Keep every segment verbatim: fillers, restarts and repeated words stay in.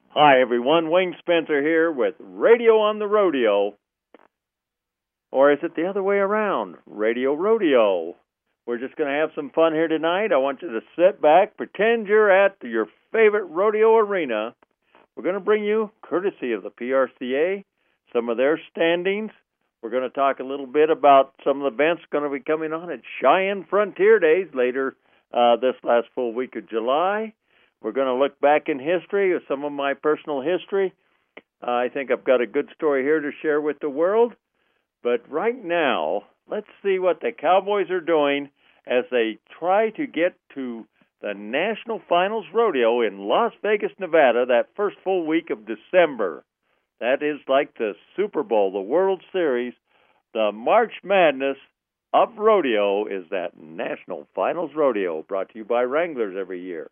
Hi, everyone. Wayne Spencer here with Radio on the Rodeo. Or is it the other way around? Radio Rodeo. We're just going to have some fun here tonight. I want you to sit back, pretend you're at your favorite rodeo arena. We're going to bring you, courtesy of the P R C A, some of their standings. We're going to talk a little bit about some of the events going to be coming on at Cheyenne Frontier Days later uh, this last full week of July. We're going to look back in history with some of my personal history. Uh, I think I've got a good story here to share with the world. But right now, let's see what the Cowboys are doing as they try to get to the National Finals Rodeo in Las Vegas, Nevada, that first full week of December. That is like the Super Bowl, the World Series. The March Madness of rodeo is that National Finals Rodeo, brought to you by Wranglers every year.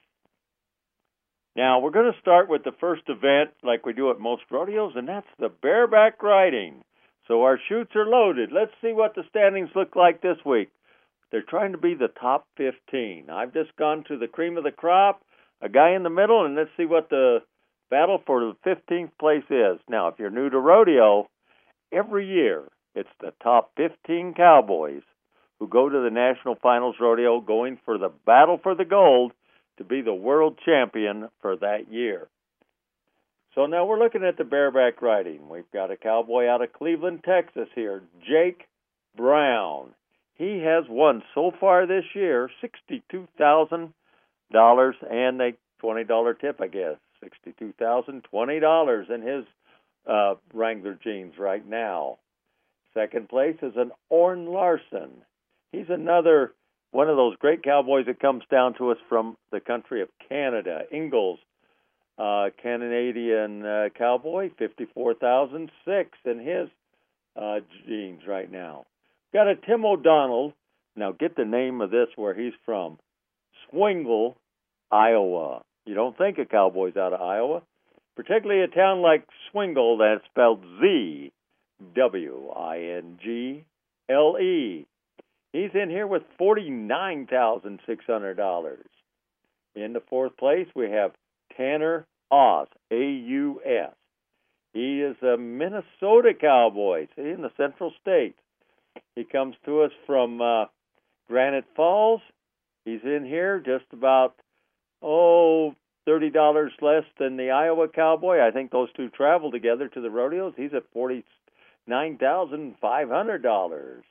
Now, we're going to start with the first event like we do at most rodeos, and that's the bareback riding. So our chutes are loaded. Let's see what the standings look like this week. They're trying to be the top fifteen. I've just gone to the cream of the crop, a guy in the middle, and let's see what the battle for the fifteenth place is. Now, if you're new to rodeo, every year it's the top fifteen cowboys who go to the National Finals Rodeo going for the battle for the gold to be the world champion for that year. So now we're looking at the bareback riding. We've got a cowboy out of Cleveland, Texas here, Jake Brown. He has won so far this year sixty-two thousand dollars and a twenty dollars tip, I guess. sixty-two thousand twenty dollars in his uh, Wrangler jeans right now. Second place is an Orrin Larson. He's another one of those great cowboys that comes down to us from the country of Canada. Ingalls, uh, Canadian uh, cowboy, fifty-four thousand six in his uh, jeans right now. Got a Tim O'Donnell. Now get the name of this where he's from. Swingle, Iowa. You don't think of cowboys out of Iowa, particularly a town like Swingle that's spelled Z W I N G L E. He's in here with forty-nine thousand six hundred dollars. In the fourth place, we have Tanner Aus, A U S. He is a Minnesota cowboy, see, in the Central States. He comes to us from uh, Granite Falls. He's in here just about, oh, thirty dollars less than the Iowa cowboy. I think those two travel together to the rodeos. He's at forty-nine thousand five hundred dollars.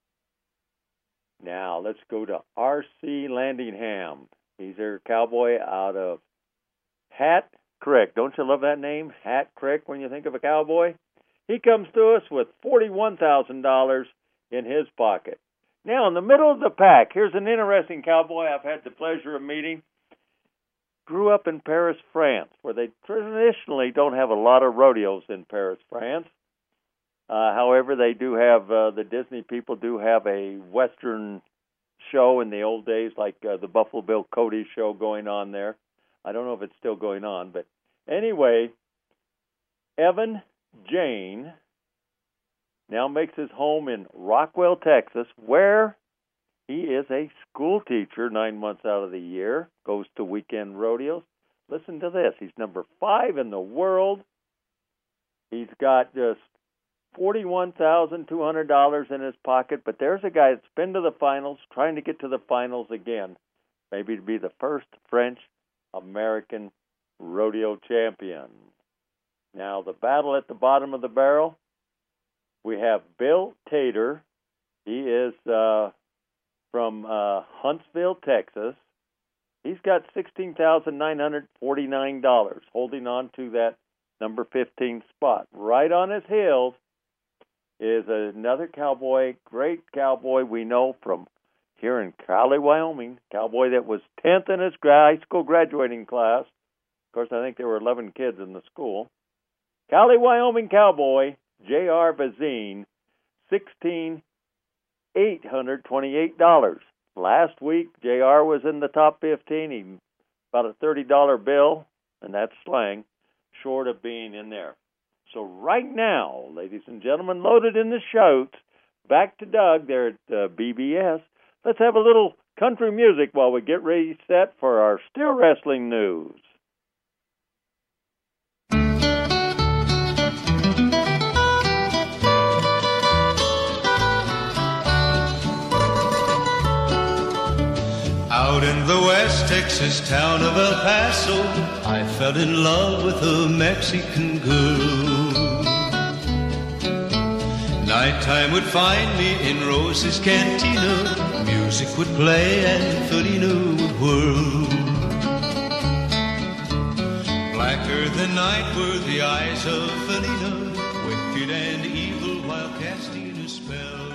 Now, let's go to R C Landingham. He's a cowboy out of Hat Creek. Don't you love that name, Hat Creek, when you think of a cowboy? He comes to us with forty-one thousand dollars in his pocket. Now, in the middle of the pack, here's an interesting cowboy I've had the pleasure of meeting. Grew up in Paris, France, where they traditionally don't have a lot of rodeos in Paris, France. Uh, however, they do have, uh, the Disney people do have a Western show in the old days, like uh, the Buffalo Bill Cody show going on there. I don't know if it's still going on, but anyway, Evan Jane now makes his home in Rockwell, Texas, where he is a school teacher nine months out of the year, goes to weekend rodeos. Listen to this. He's number five in the world. He's got just forty-one thousand two hundred dollars in his pocket, but there's a guy that's been to the finals, trying to get to the finals again, maybe to be the first French-American rodeo champion. Now, the battle at the bottom of the barrel, we have Bill Tater. He is uh, from uh, Huntsville, Texas. He's got sixteen thousand nine hundred forty-nine dollars, holding on to that number fifteen spot. Right on his heels is another cowboy, great cowboy we know from here in Crowley, Wyoming, cowboy that was tenth in his high school graduating class. Of course, I think there were eleven kids in the school. Crowley, Wyoming cowboy, J R. Bazine, sixteen thousand eight hundred twenty-eight dollars. Last week, J R was in the top fifteen. He about a thirty dollar bill, and that's slang, short of being in there. So right now, ladies and gentlemen, loaded in the chutes, back to Doug there at uh, B B S. Let's have a little country music while we get ready set for our Steer Wrestling news. West Texas town of El Paso, I fell in love with a Mexican girl. Nighttime would find me in Rose's Cantina. Music would play and Felina would whirl. Blacker than night were the eyes of Felina, wicked and evil while casting a spell.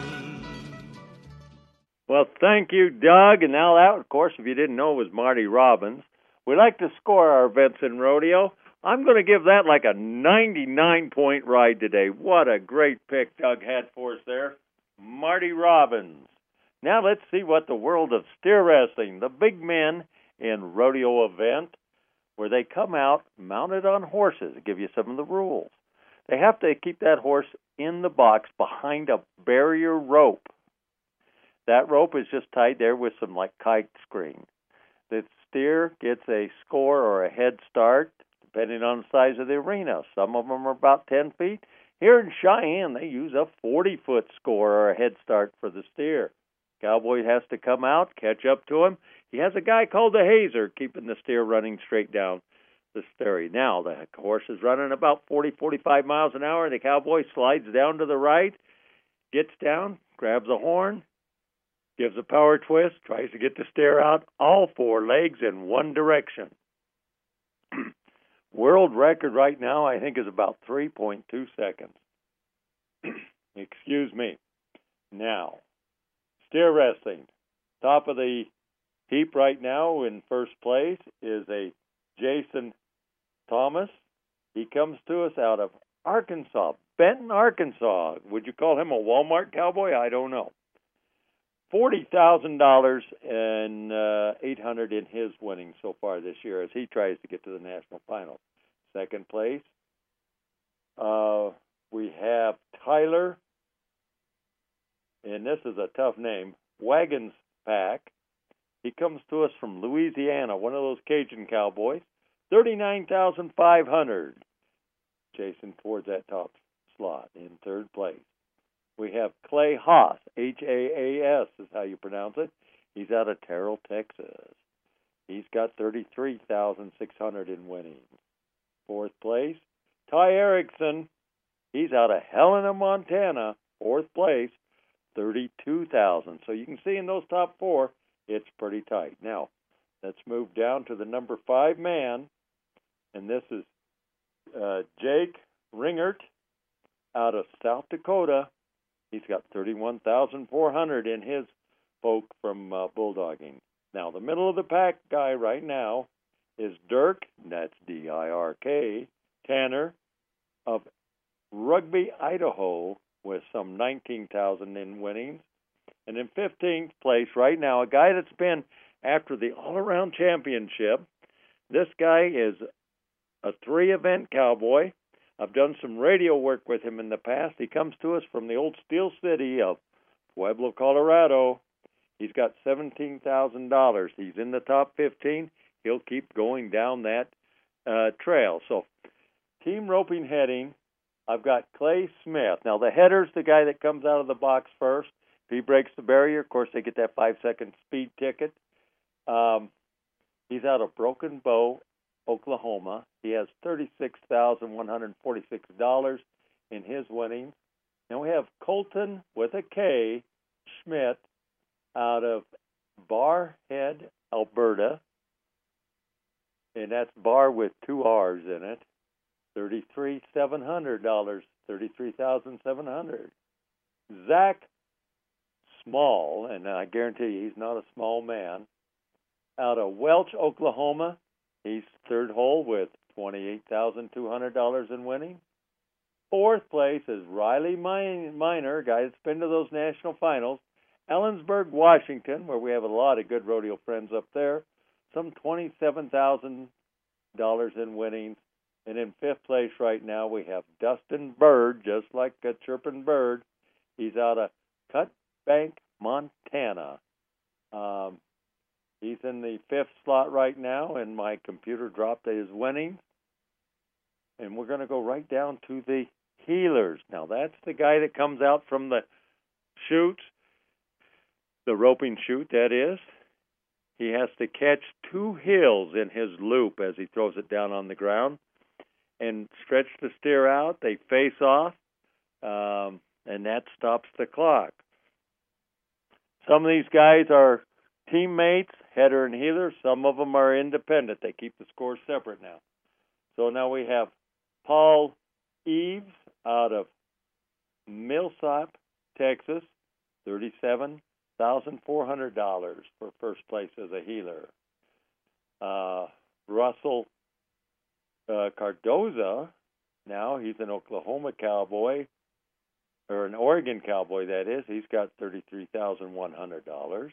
Well, thank you, Doug. And now that, of course, if you didn't know, was Marty Robbins. We like to score our events in rodeo. I'm going to give that like a ninety-nine point ride today. What a great pick Doug had for us there. Marty Robbins. Now let's see what the world of steer wrestling, the big men in rodeo event, where they come out mounted on horses. I'll give you some of the rules. They have to keep that horse in the box behind a barrier rope. That rope is just tied there with some like kite string. The steer gets a score or a head start, depending on the size of the arena. Some of them are about ten feet. Here in Cheyenne, they use a forty-foot score or a head start for the steer. Cowboy has to come out, catch up to him. He has a guy called the hazer keeping the steer running straight down the stairs. Now, the horse is running about forty, forty-five miles an hour. The cowboy slides down to the right, gets down, grabs a horn, gives a power twist, tries to get the steer out, all four legs in one direction. World record right now, I think, is about three point two seconds. Excuse me. Now, steer wrestling. Top of the heap right now in first place is a Jason Thomas. He comes to us out of Arkansas, Benton, Arkansas. Would you call him a Walmart cowboy? I don't know. forty thousand dollars and uh, eight hundred dollars in his winnings so far this year as he tries to get to the national final. Second place, uh, we have Tyler, and this is a tough name, Wagons Pack. He comes to us from Louisiana, one of those Cajun cowboys, thirty-nine thousand five hundred dollars. Chasing towards that top slot in third place. We have Clay Haas, H A A S is how you pronounce it. He's out of Terrell, Texas. He's got thirty-three thousand six hundred dollars in winnings. Fourth place, Ty Erickson. He's out of Helena, Montana. Fourth place, thirty-two thousand dollars. So you can see in those top four, it's pretty tight. Now, let's move down to the number five man, and this is uh, Jake Ringert out of South Dakota. He's got thirty-one thousand four hundred dollars in his folk from uh, bulldogging. Now, the middle of the pack guy right now is Dirk, that's D I R K, Tanner of Rugby, Idaho, with some nineteen thousand dollars in winnings. And in fifteenth place right now, a guy that's been after the all-around championship. This guy is a three-event cowboy. I've done some radio work with him in the past. He comes to us from the old Steel City of Pueblo, Colorado. He's got seventeen thousand dollars. He's in the top fifteen. He'll keep going down that uh, trail. So, team roping heading, I've got Clay Smith. Now, the header's the guy that comes out of the box first. If he breaks the barrier, of course, they get that five-second speed ticket. Um, he's out of Broken Bow, Oklahoma. He has thirty-six thousand one hundred forty-six dollars in his winnings. And we have Colton, with a K, Schmidt, out of Barhead, Alberta. And that's Bar with two R's in it. thirty-three thousand seven hundred dollars. thirty-three thousand seven hundred dollars. Zach Small, and I guarantee you he's not a small man, out of Welch, Oklahoma. He's third hole with twenty-eight thousand two hundred dollars in winning. Fourth place is Riley Miner, guy that's been to those national finals. Ellensburg, Washington, where we have a lot of good rodeo friends up there. Some twenty-seven thousand dollars in winnings. And in fifth place right now, we have Dustin Bird, just like a chirping bird. He's out of Cut Bank, Montana. Um, he's in the fifth slot right now, and my computer dropped his winnings. And we're going to go right down to the heelers. Now, that's the guy that comes out from the chute, the roping chute, that is. He has to catch two hills in his loop as he throws it down on the ground and stretch the steer out. They face off, um, and that stops the clock. Some of these guys are teammates, header and heeler. Some of them are independent. They keep the scores separate now. So now we have Paul Eves out of Millsap, Texas, thirty-seven thousand four hundred dollars for first place as a healer. Uh, Russell uh, Cardoza, now he's an Oklahoma Cowboy, or an Oregon Cowboy, that is. He's got thirty-three thousand one hundred dollars.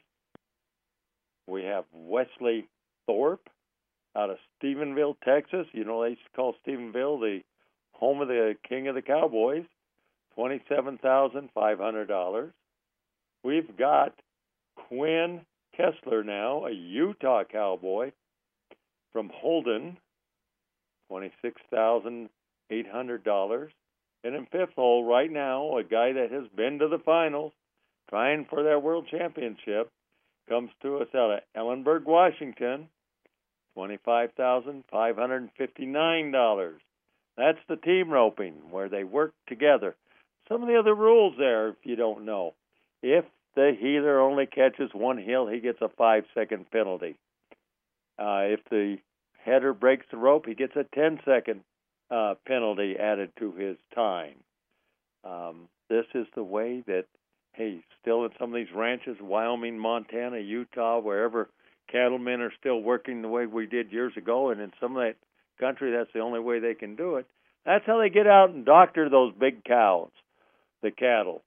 We have Wesley Thorpe out of Stephenville, Texas. You know, they used to call Stephenville the home of the king of the Cowboys, twenty-seven thousand five hundred dollars. We've got Quinn Kessler now, a Utah Cowboy from Holden, twenty-six thousand eight hundred dollars. And in fifth hole right now, a guy that has been to the finals, trying for that world championship, comes to us out of Ellenburg, Washington, twenty-five thousand five hundred fifty-nine dollars. That's the team roping, where they work together. Some of the other rules there, if you don't know. If the healer only catches one hill, he gets a five-second penalty. Uh, if the header breaks the rope, he gets a ten-second uh, penalty added to his time. Um, this is the way that, hey, still in some of these ranches, Wyoming, Montana, Utah, wherever cattlemen are still working the way we did years ago, and in some of that country, that's the only way they can do it. That's how they get out and doctor those big cows, the cattle.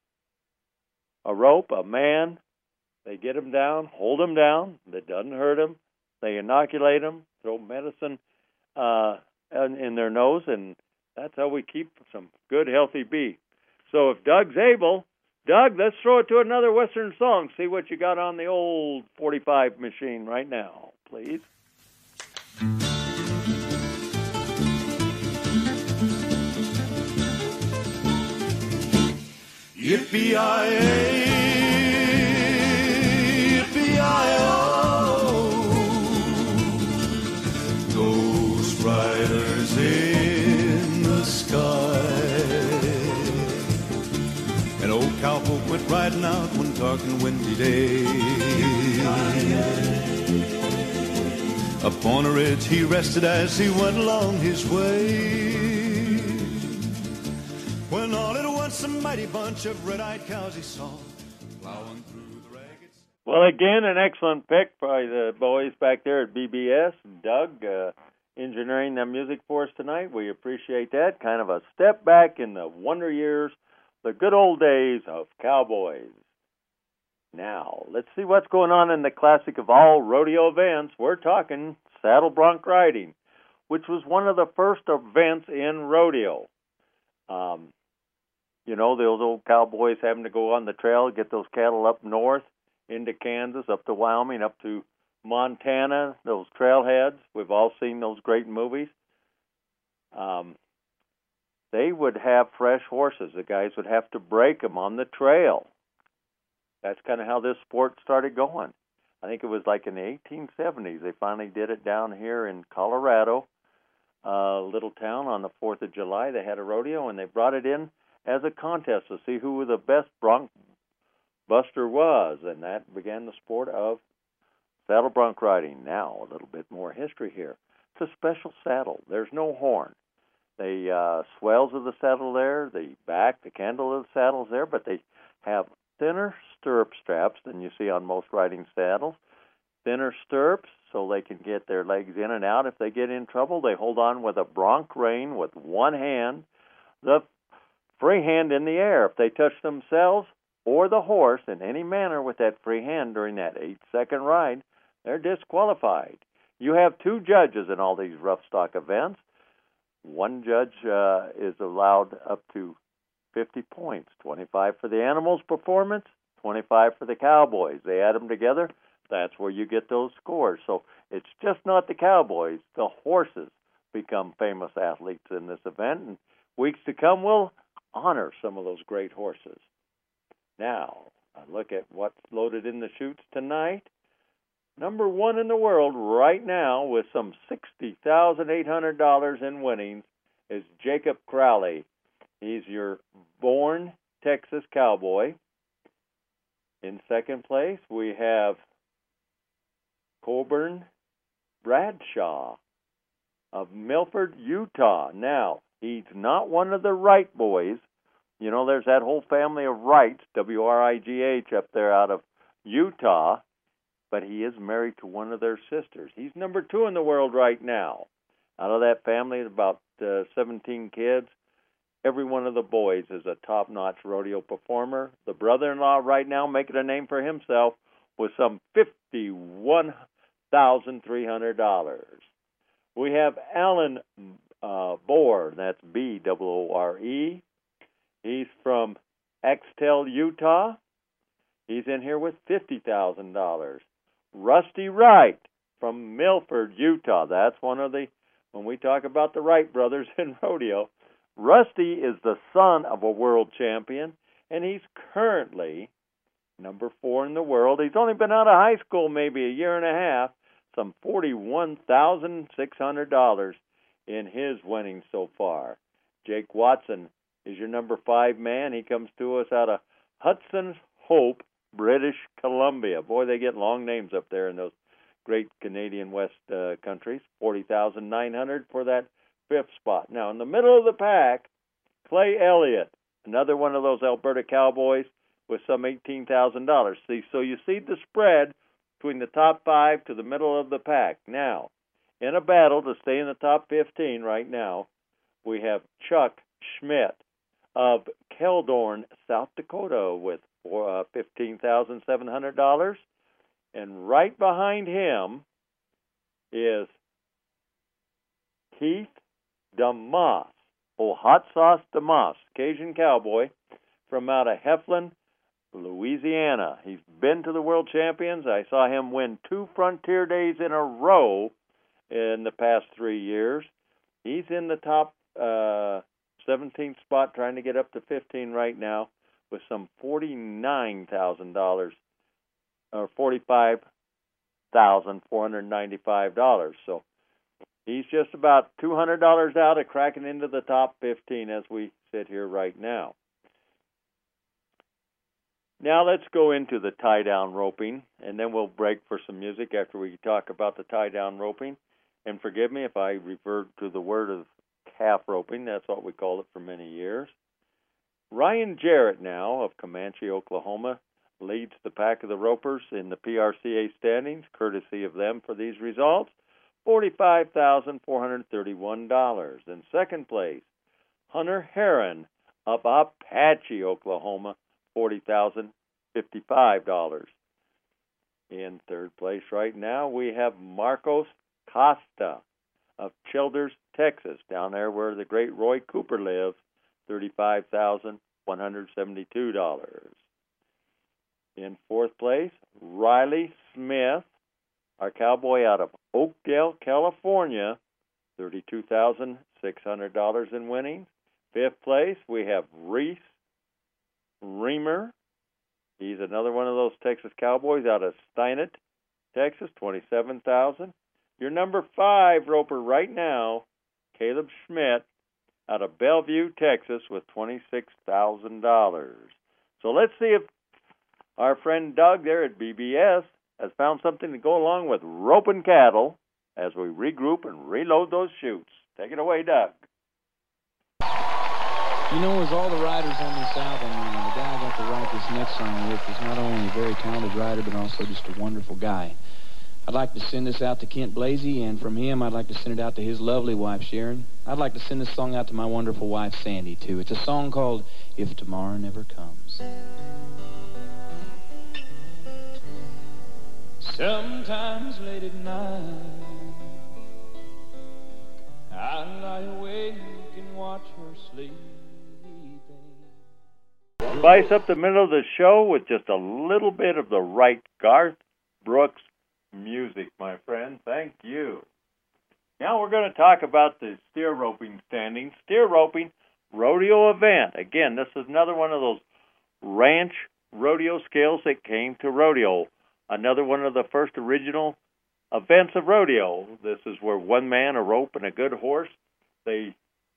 A rope, a man, they get them down, hold them down, that doesn't hurt them. They inoculate them, throw medicine uh, in, in their nose, and that's how we keep some good, healthy beef. So if Doug's able, Doug, let's throw it to another Western song. See what you got on the old forty-five machine right now, please. Yippee-yi-yi, yippee-yi-oh, ghost riders in the sky. An old cowpoke went riding out one dark and windy day. Upon a ridge he rested as he went along his way, when all at once a mighty bunch of red-eyed cows he saw plowing through the ragged... Well, again, an excellent pick by the boys back there at B B S. Doug, uh, engineering the music for us tonight. We appreciate that. Kind of a step back in the wonder years, the good old days of cowboys. Now, let's see what's going on in the classic of all rodeo events. We're talking saddle bronc riding, which was one of the first events in rodeo. Um, you know, those old cowboys having to go on the trail, get those cattle up north into Kansas, up to Wyoming, up to Montana, those trailheads. We've all seen those great movies. Um, they would have fresh horses. The guys would have to break them on the trail. That's kind of how this sport started going. I think it was like in the eighteen seventies. They finally did it down here in Colorado, a little town on the fourth of July. They had a rodeo, and they brought it in as a contest to see who the best bronc buster was, and that began the sport of saddle bronc riding. Now, a little bit more history here. It's a special saddle. There's no horn. The uh, swells of the saddle there, the back, the handle of the saddle's there, but they have thinner stirrup straps than you see on most riding saddles. Thinner stirrups so they can get their legs in and out. If they get in trouble, they hold on with a bronc rein with one hand, the free hand in the air. If they touch themselves or the horse in any manner with that free hand during that eight-second ride, they're disqualified. You have two judges in all these rough stock events. One judge uh, is allowed up to fifty points, twenty-five for the animal's performance, twenty-five for the cowboys. They add them together, that's where you get those scores. So it's just not the cowboys, the horses become famous athletes in this event, and weeks to come we'll honor some of those great horses. Now, I look at what's loaded in the chutes tonight. number one in the world right now with some sixty thousand eight hundred dollars in winnings is Jacob Crowley. He's your born Texas cowboy. In second place, we have Coburn Bradshaw of Milford, Utah. Now, he's not one of the Wright boys. You know, there's that whole family of Wrights, W R I G H, up there out of Utah, but he is married to one of their sisters. He's number two in the world right now. Out of that family, about uh, seventeen kids. Every one of the boys is a top-notch rodeo performer. The brother-in-law right now making a name for himself with some fifty-one thousand three hundred dollars. We have Alan uh, Bohr, that's B O O R E. He's from Axtell, Utah. He's in here with fifty thousand dollars. Rusty Wright from Milford, Utah. That's one of the, when we talk about the Wright brothers in rodeo, Rusty is the son of a world champion, and he's currently number four in the world. He's only been out of high school maybe a year and a half, some forty-one thousand six hundred dollars in his winnings so far. Jake Watson is your number five man. He comes to us out of Hudson's Hope, British Columbia. Boy, they get long names up there in those great Canadian West uh, countries. forty thousand nine hundred dollars for that fifth spot. Now, in the middle of the pack, Clay Elliott, another one of those Alberta Cowboys with some eighteen thousand dollars. See, so you see the spread between the top five to the middle of the pack. Now, in a battle to stay in the top fifteen right now, we have Chuck Schmidt of Keldorn, South Dakota with uh, fifteen thousand seven hundred dollars. And right behind him is Keith DeMoss, oh, Hot Sauce DeMoss, Cajun cowboy from out of Heflin, Louisiana. He's been to the World Champions. I saw him win two Frontier Days in a row in the past three years. He's in the top uh, seventeenth spot, trying to get up to fifteen right now with some forty-nine thousand dollars, or forty-five thousand four hundred ninety-five dollars. So he's just about two hundred dollars out of cracking into the top fifteen as we sit here right now. Now let's go into the tie-down roping, and then we'll break for some music after we talk about the tie-down roping. And forgive me if I revert to the word of calf roping. That's what we called it for many years. Ryan Jarrett now of Comanche, Oklahoma, leads the pack of the ropers in the P R C A standings, courtesy of them for these results, forty-five thousand four hundred thirty-one dollars. In second place, Hunter Heron of Apache, Oklahoma, forty thousand fifty-five dollars. In third place right now, we have Marcos Costa of Childers, Texas, down there where the great Roy Cooper lives, thirty-five thousand one hundred seventy-two dollars. In fourth place, Riley Smith, our cowboy out of Oakdale, California, thirty-two thousand six hundred dollars in winnings. Fifth place, we have Reese Reamer. He's another one of those Texas cowboys out of Steinert, Texas, twenty-seven thousand dollars. Your number five roper right now, Caleb Schmidt, out of Bellevue, Texas, with twenty-six thousand dollars. So let's see if our friend Doug there at B B S has found something to go along with roping cattle as we regroup and reload those chutes. Take it away, Doug. You know, as all the riders on this album, you know, the guy I got to write this next song with is not only a very talented writer, but also just a wonderful guy. I'd like to send this out to Kent Blasey, and from him, I'd like to send it out to his lovely wife, Sharon. I'd like to send this song out to my wonderful wife, Sandy, too. It's a song called If Tomorrow Never Comes. Sometimes late at night, I lie awake and watch her sleeping. Spice up the middle of the show with just a little bit of the right Garth Brooks music, my friend. Thank you. Now we're going to talk about the steer roping standings. Steer roping rodeo event. Again, this is another one of those ranch rodeo scales that came to rodeo. another one of the first original events of rodeo. This is where one man, a rope, and a good horse, they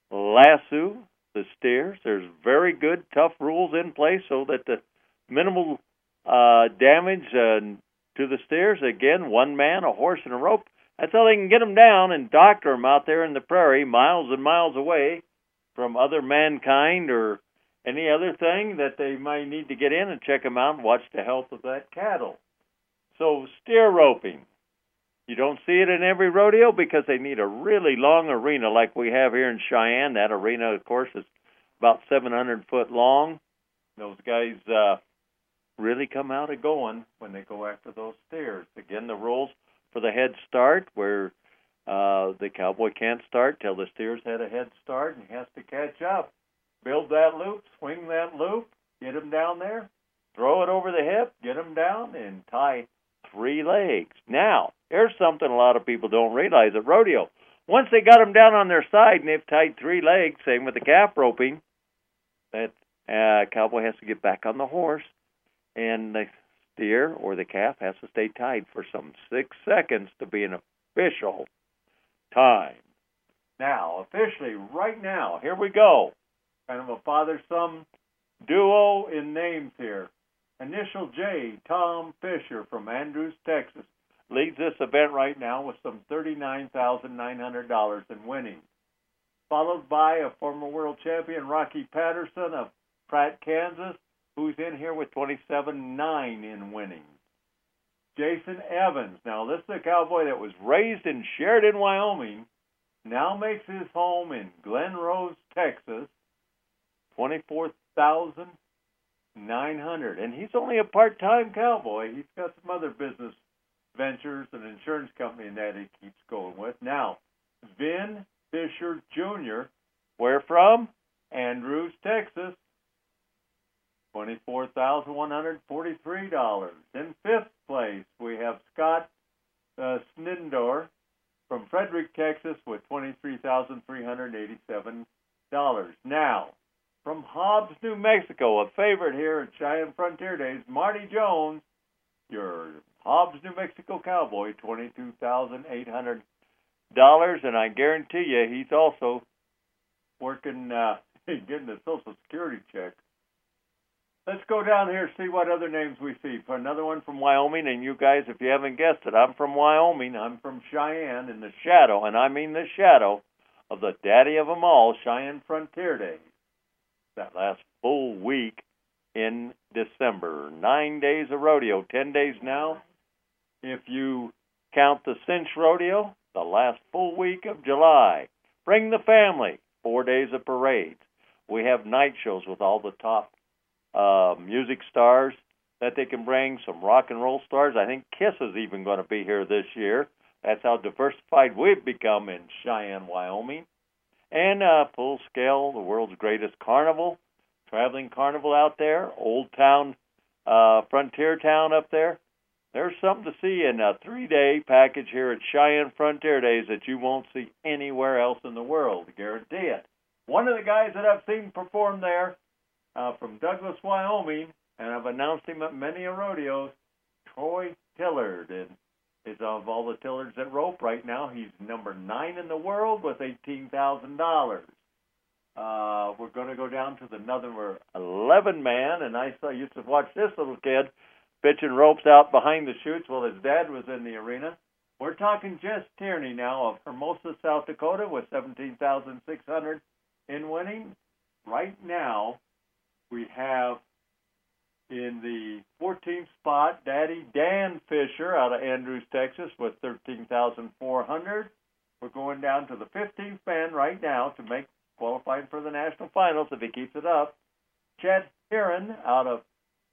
lasso the steers. There's very good, tough rules in place so that the minimal uh, damage uh, to the steers. Again, one man, a horse, and a rope. That's how they can get them down and doctor them out there in the prairie, miles and miles away from other mankind or any other thing that they might need to get in and check them out and watch the health of that cattle. So steer roping. You don't see it in every rodeo because they need a really long arena like we have here in Cheyenne. That arena, of course, is about seven hundred foot long. Those guys uh, really come out a going when they go after those steers. Again, the rules for the head start, where uh, the cowboy can't start till the steer's had a head start, and he has to catch up. Build that loop, swing that loop, get him down there, throw it over the hip, get him down, and tie three legs. Now, here's something a lot of people don't realize at rodeo. Once they got them down on their side and they've tied three legs, same with the calf roping, that uh, cowboy has to get back on the horse, and the steer or the calf has to stay tied for some six seconds to be an official time. Now, officially, right now, here we go. Kind of a father-son duo in names here. Initial J, Tom Fisher from Andrews, Texas, leads this event right now with some thirty-nine thousand nine hundred dollars in winnings. Followed by a former world champion, Rocky Patterson of Pratt, Kansas, who's in here with twenty-seven nine in winnings. Jason Evans, now this is a cowboy that was raised in Sheridan, Wyoming, now makes his home in Glen Rose, Texas, twenty-four thousand nine hundred dollars. And he's only a part-time cowboy. He's got some other business ventures, an insurance company and that he keeps going with. Now, Vin Fisher Junior, where from? Andrews, Texas, twenty-four thousand one hundred forty-three dollars. In fifth place, we have Scott uh, Snindor from Frederick, Texas, with twenty-three thousand three hundred eighty-seven dollars. Now, from Hobbs, New Mexico, a favorite here at Cheyenne Frontier Days, Marty Jones, your Hobbs, New Mexico cowboy, twenty-two thousand eight hundred dollars, and I guarantee you he's also working, uh, getting a Social Security check. Let's go down here and see what other names we see. For another one from Wyoming, and you guys, if you haven't guessed it, I'm from Wyoming. I'm from Cheyenne, in the shadow, and I mean the shadow of the daddy of them all, Cheyenne Frontier Days. That last full week in December. Nine days of rodeo, ten days now. If you count the Cinch Rodeo, the last full week of July. Bring the family, four days of parades. We have night shows with all the top uh, music stars that they can bring, some rock and roll stars. I think Kiss is even going to be here this year. That's how diversified we've become in Cheyenne, Wyoming. And uh, full scale, the world's greatest carnival, traveling carnival out there, old town, uh, frontier town up there. There's something to see in a three-day package here at Cheyenne Frontier Days that you won't see anywhere else in the world, guarantee it. One of the guys that I've seen perform there uh, from Douglas, Wyoming, and I've announced him at many rodeos, Troy Tillard, and is of all the Tillards that rope right now, he's number nine in the world with eighteen thousand dollars. Uh, we're going to go down to the number eleven man, and I saw used to watch this little kid pitching ropes out behind the chutes while his dad was in the arena. We're talking Jess Tierney now of Hermosa, South Dakota, with seventeen thousand six hundred dollars in winning. Right now, we have in the fourteenth spot, Daddy Dan Fisher out of Andrews, Texas, with thirteen thousand four hundred dollars. We're going down to the fifteenth man right now to make qualifying for the national finals if he keeps it up. Chet Heron out of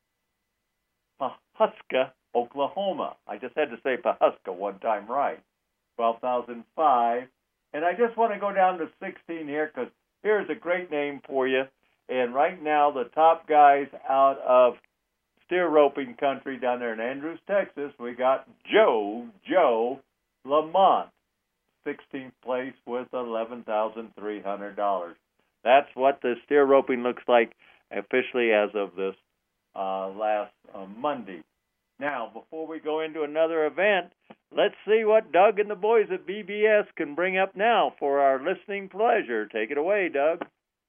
Pawhuska, Oklahoma. I just had to say Pawhuska one time right. twelve thousand five. And I just want to go down to sixteen here because here's a great name for you. And right now, the top guys out of steer roping country down there in Andrews, Texas, we got Joe, Joe Lamont, sixteenth place with eleven thousand three hundred dollars. That's what the steer roping looks like officially as of this uh, last uh, Monday. Now, before we go into another event, let's see what Doug and the boys at B B S can bring up now for our listening pleasure. Take it away, Doug.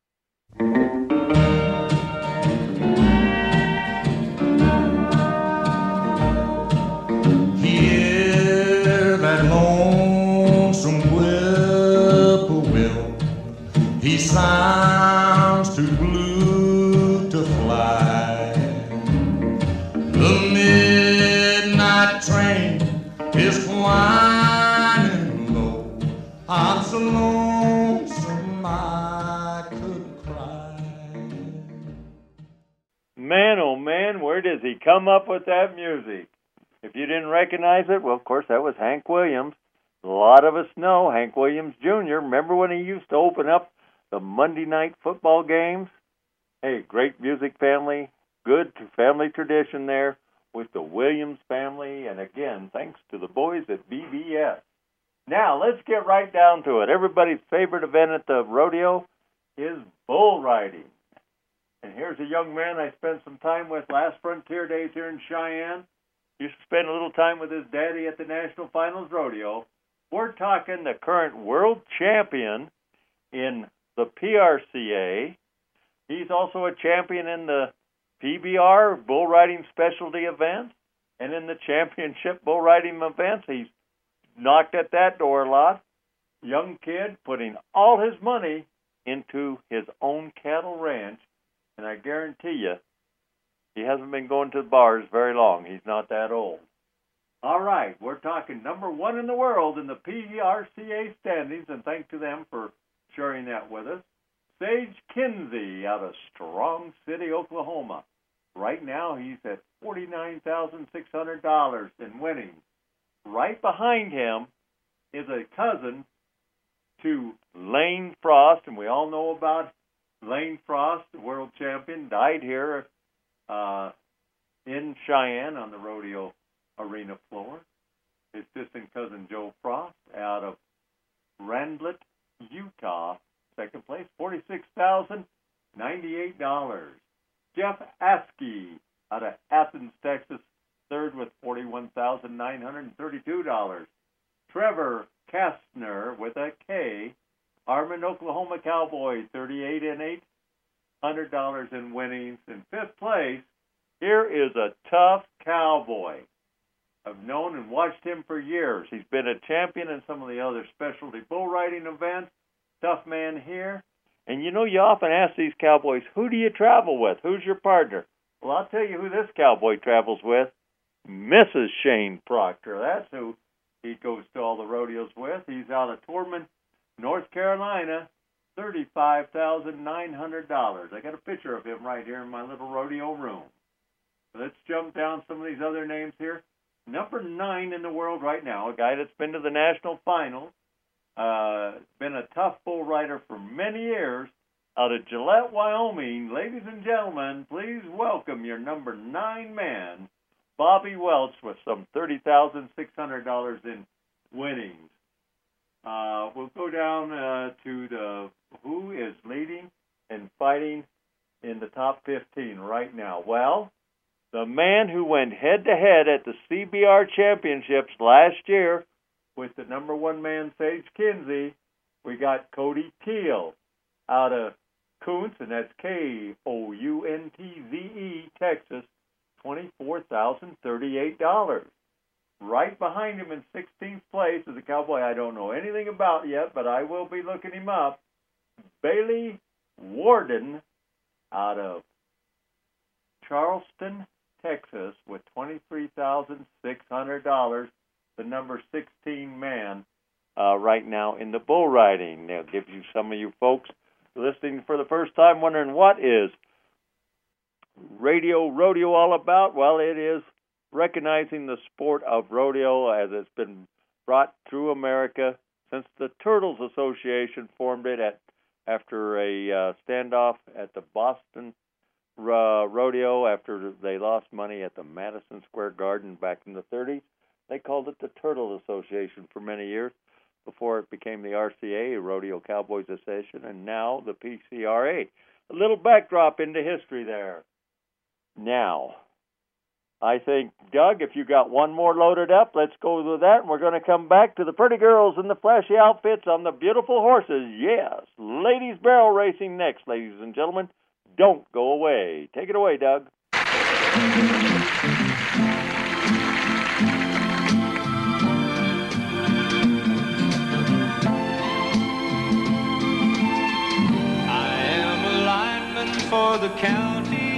Hear that lonesome whippoorwill. He sounds too blue to fly. The midnight train is whining low. I'm so lonesome I could cry. Man, oh man, where does he come up with that music? If you didn't recognize it, well, of course, that was Hank Williams. A lot of us know Hank Williams Junior Remember when he used to open up the Monday night football games? Hey, great music family, good family tradition there with the Williams family. And again, thanks to the boys at B B S. Now, let's get right down to it. Everybody's favorite event at the rodeo is bull riding. And here's a young man I spent some time with last Frontier Days here in Cheyenne. Used to spend a little time with his daddy at the National Finals Rodeo. We're talking the current world champion in the P R C A. He's also a champion in the P B R, bull riding specialty events, and in the championship bull riding events. He's knocked at that door a lot. Young kid putting all his money into his own cattle ranch, and I guarantee you, he hasn't been going to the bars very long. He's not that old. All right, we're talking number one in the world in the P R C A standings, and thanks to them for sharing that with us. Sage Kinsey out of Strong City, Oklahoma. Right now, he's at forty-nine thousand six hundred dollars in winnings. Right behind him is a cousin to Lane Frost, and we all know about Lane Frost, the world champion, died here Uh, in Cheyenne on the rodeo arena floor. His distant cousin Joe Frost out of Randlet, Utah, second place, forty-six thousand ninety-eight dollars. Jeff Askey out of Athens, Texas, third with forty-one thousand nine hundred thirty-two dollars. Trevor Kastner with a K, Armin, Oklahoma Cowboy, thirty-eight and eight hundred dollars in winnings. In fifth place, here is a tough cowboy. I've known and watched him for years. He's been a champion in some of the other specialty bull riding events. Tough man here. And you know, you often ask these cowboys, who do you travel with? Who's your partner? Well, I'll tell you who this cowboy travels with. Missus Shane Proctor. That's who he goes to all the rodeos with. He's out of Torman, North Carolina. thirty-five thousand nine hundred dollars. I got a picture of him right here in my little rodeo room. Let's jump down some of these other names here. Number nine in the world right now, a guy that's been to the national finals, uh, been a tough bull rider for many years, out of Gillette, Wyoming. Ladies and gentlemen, please welcome your number nine man, Bobby Welch, with some thirty thousand six hundred dollars in winnings. Uh, we'll go down uh, to the who is leading and fighting in the top fifteen right now. Well, the man who went head-to-head at the C B R Championships last year with the number one man, Sage Kinsey, we got Cody Teal out of Kountze, and that's K O U N T Z E, Texas, twenty-four thousand thirty-eight dollars. Right behind him in sixteenth place is a cowboy I don't know anything about yet, but I will be looking him up. Bailey Warden out of Charleston, Texas, with twenty-three thousand six hundred dollars, the number sixteen man uh, right now in the bull riding. Now, gives you some of you folks listening for the first time wondering what is radio rodeo all about. Well, it is recognizing the sport of rodeo as it's been brought through America since the Turtles Association formed it at after a uh, standoff at the Boston uh, Rodeo after they lost money at the Madison Square Garden back in the thirties. They called it the Turtle Association for many years before it became the R C A, Rodeo Cowboys Association, and now the P C R A. A little backdrop into history there. Now, I think, Doug, if you got one more loaded up, let's go with that. And we're going to come back to the pretty girls in the flashy outfits on the beautiful horses. Yes, ladies barrel racing next, ladies and gentlemen. Don't go away. Take it away, Doug. For the county,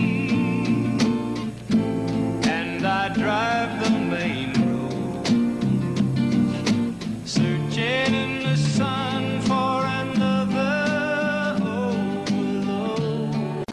and I drive the main road, searching in the sun for another overload.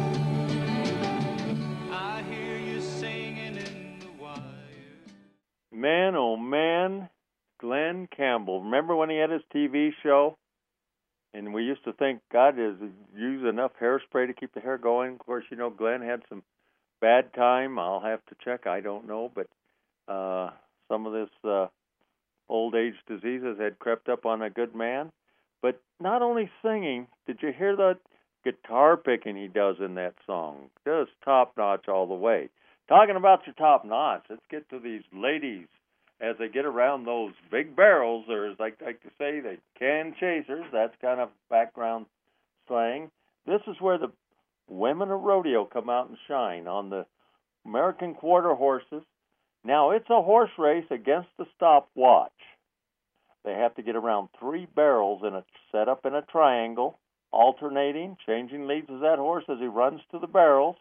I hear you singing in the wire. Man, oh man, Glen Campbell. Remember when he had his T V show? And we used to think, God, is use enough hairspray to keep the hair going. Of course, you know, Glenn had some bad time. I'll have to check. I don't know. But uh, some of this uh, old age diseases had crept up on a good man. But not only singing, did you hear that guitar picking he does in that song? Just top-notch all the way. Talking about your top-notch, let's get to these ladies. As they get around those big barrels, or as I like to say, they can chasers. That's kind of background slang. This is where the women of rodeo come out and shine on the American quarter horses. Now, it's a horse race against the stopwatch. They have to get around three barrels in a set up in a triangle, alternating, changing leads of that horse as he runs to the barrels.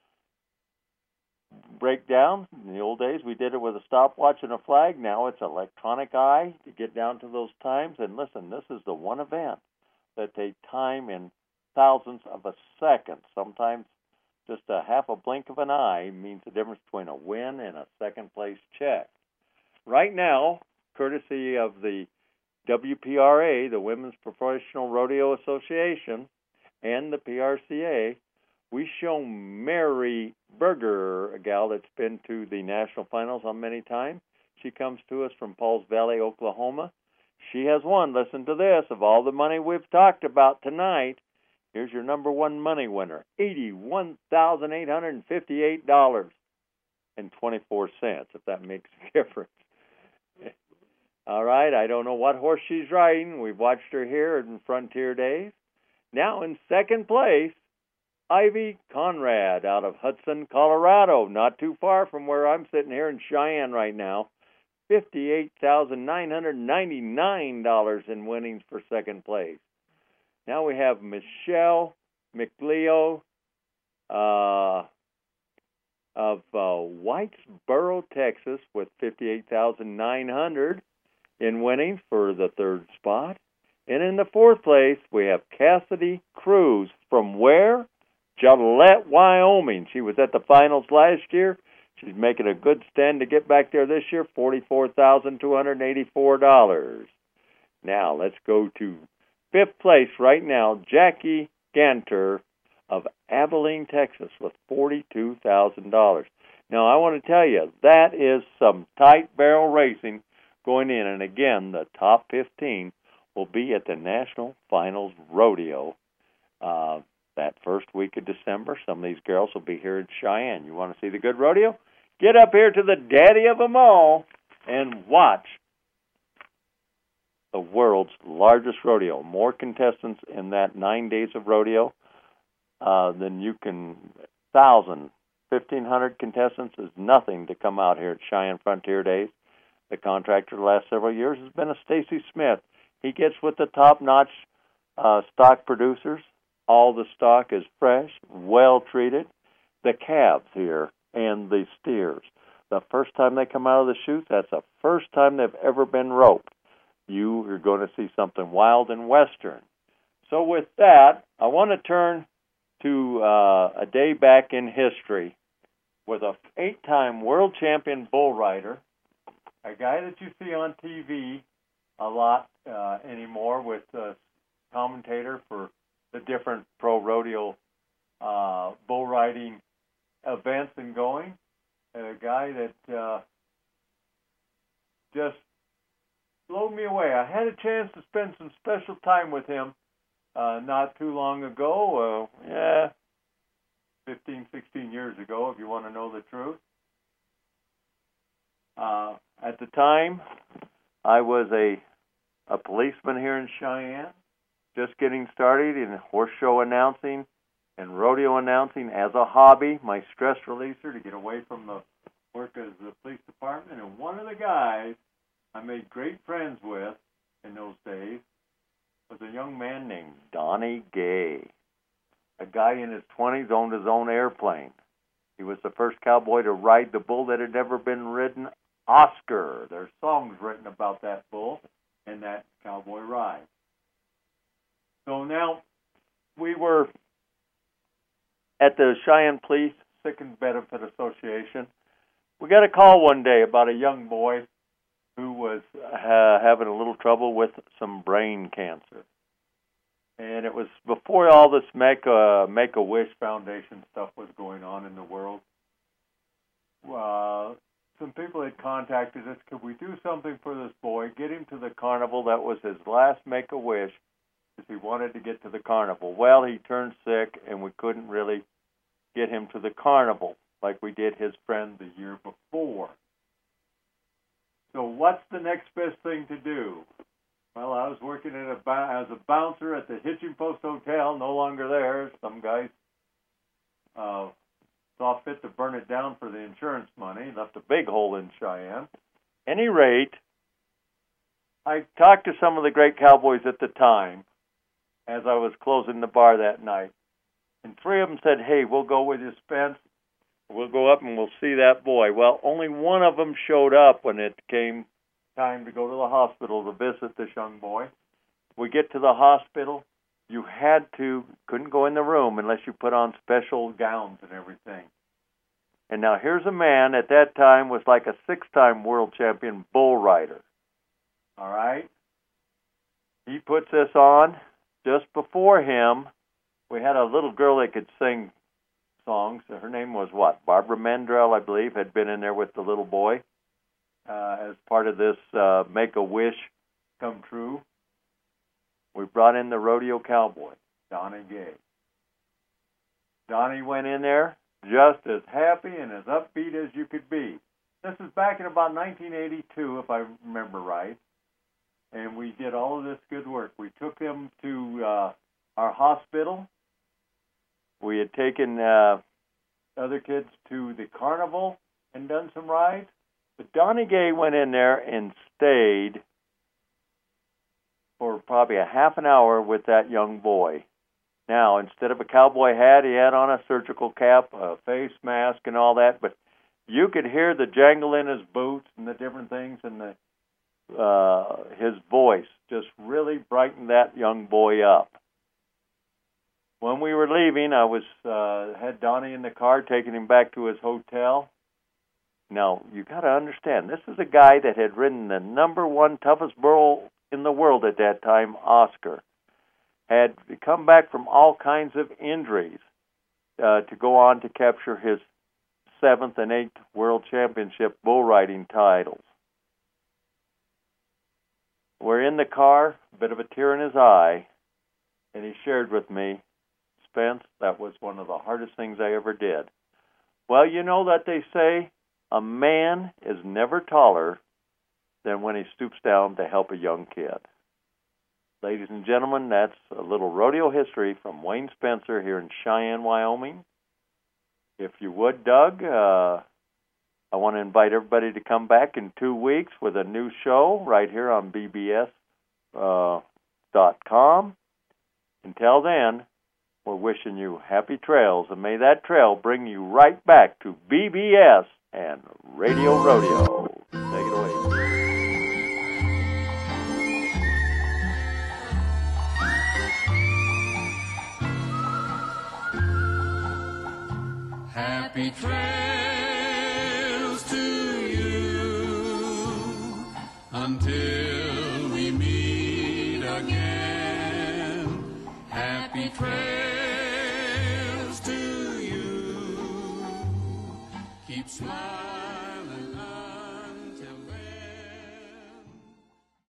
Breakdown. In the old days, we did it with a stopwatch and a flag. Now it's electronic eye to get down to those times. And listen, this is the one event that they time in thousandths of a second. Sometimes just a half a blink of an eye means the difference between a win and a second place check. Right now, courtesy of the W P R A, the Women's Professional Rodeo Association, and the P R C A, we show Mary Berger, a gal that's been to the national finals on many times. She comes to us from Pauls Valley, Oklahoma. She has won, listen to this, of all the money we've talked about tonight, here's your number one money winner, eighty-one thousand eight hundred fifty-eight dollars and twenty-four cents, if that makes a difference. All right, I don't know what horse she's riding. We've watched her here in Frontier Days. Now in second place, Ivy Conrad out of Hudson, Colorado, not too far from where I'm sitting here in Cheyenne right now. fifty-eight thousand nine hundred ninety-nine dollars in winnings for second place. Now we have Michelle McLeo uh, of uh, Whitesboro, Texas, with fifty-eight thousand nine hundred dollars in winnings for the third spot. And in the fourth place, we have Cassidy Cruz from where? Gillette, Wyoming. She was at the finals last year. She's making a good stand to get back there this year, forty-four thousand two hundred eighty-four dollars. Now, let's go to fifth place right now, Jackie Ganter of Abilene, Texas, with forty-two thousand dollars. Now, I want to tell you, that is some tight barrel racing going in. And again, the top fifteen will be at the National Finals Rodeo uh, that first week of December. Some of these girls will be here in Cheyenne. You want to see the good rodeo? Get up here to the daddy of them all and watch the world's largest rodeo. More contestants in that nine days of rodeo uh, than you can, thousand, fifteen hundred contestants is nothing to come out here at Cheyenne Frontier Days. The contractor the last several years has been a Stacy Smith. He gets with the top-notch uh, stock producers. All the stock is fresh, well-treated. The calves here and the steers, the first time they come out of the chute, that's the first time they've ever been roped. You are going to see something wild and western. So with that, I want to turn to uh, a day back in history with an eight-time world champion bull rider, a guy that you see on T V a lot uh, anymore with a commentator for the different pro rodeo uh, bull riding events and going. A guy that uh, just blew me away. I had a chance to spend some special time with him uh, not too long ago. Uh, yeah, fifteen, sixteen years ago, if you want to know the truth. Uh, at the time, I was a a policeman here in Cheyenne, just getting started in horse show announcing and rodeo announcing as a hobby, my stress releaser to get away from the work as the police department. And one of the guys I made great friends with in those days was a young man named Donnie Gay. A guy in his twenties owned his own airplane. He was the first cowboy to ride the bull that had never been ridden, Oscar. There's songs written about that bull and that cowboy ride. So now we were at the Cheyenne Police Sick and Benefit Association. We got a call one day about a young boy who was uh, having a little trouble with some brain cancer. And it was before all this Make a, Make-A-Wish Foundation stuff was going on in the world. Uh, some people had contacted us, could we do something for this boy, get him to the carnival? That was his last Make-A-Wish, because he wanted to get to the carnival. Well, he turned sick, and we couldn't really get him to the carnival like we did his friend the year before. So what's the next best thing to do? Well, I was working at a, as a bouncer at the Hitching Post Hotel, no longer there. Some guys uh, saw fit to burn it down for the insurance money, left a big hole in Cheyenne. Any rate, I talked to some of the great cowboys at the time as I was closing the bar that night. And three of them said, hey, we'll go with you, Spence. We'll go up and we'll see that boy. Well, only one of them showed up when it came time to go to the hospital to visit this young boy. We get to the hospital. You had to, couldn't go in the room unless you put on special gowns and everything. And now here's a man at that time was like a six-time world champion bull rider. All right? He puts this on. Just before him, we had a little girl that could sing songs. Her name was what? Barbara Mandrell, I believe, had been in there with the little boy uh, as part of this uh, Make-A-Wish come true. We brought in the rodeo cowboy, Donnie Gay. Donnie went in there just as happy and as upbeat as you could be. This is back in about nineteen eighty-two, if I remember right. And we did all of this good work. We took him to uh, our hospital. We had taken uh, other kids to the carnival and done some rides. But Donnie Gay went in there and stayed for probably a half an hour with that young boy. Now, instead of a cowboy hat, he had on a surgical cap, a face mask, and all that. But you could hear the jangle in his boots and the different things, and the uh, his voice just really brightened that young boy up. When we were leaving, I was uh, had Donnie in the car, taking him back to his hotel. Now, you got to understand, this is a guy that had ridden the number one toughest bull in the world at that time, Oscar. Had come back from all kinds of injuries uh, to go on to capture his seventh and eighth world championship bull riding titles. We're in the car, a bit of a tear in his eye, and he shared with me, Spence, that was one of the hardest things I ever did. Well, you know that they say a man is never taller than when he stoops down to help a young kid. Ladies and gentlemen, that's a little rodeo history from Wayne Spencer here in Cheyenne, Wyoming. If you would, Doug, uh, I want to invite everybody to come back in two weeks with a new show right here on B B S dot com. Until then, we're wishing you happy trails, and may that trail bring you right back to B B S and Radio Rodeo. Take it away. Happy trails to you until we meet again. Happy trails.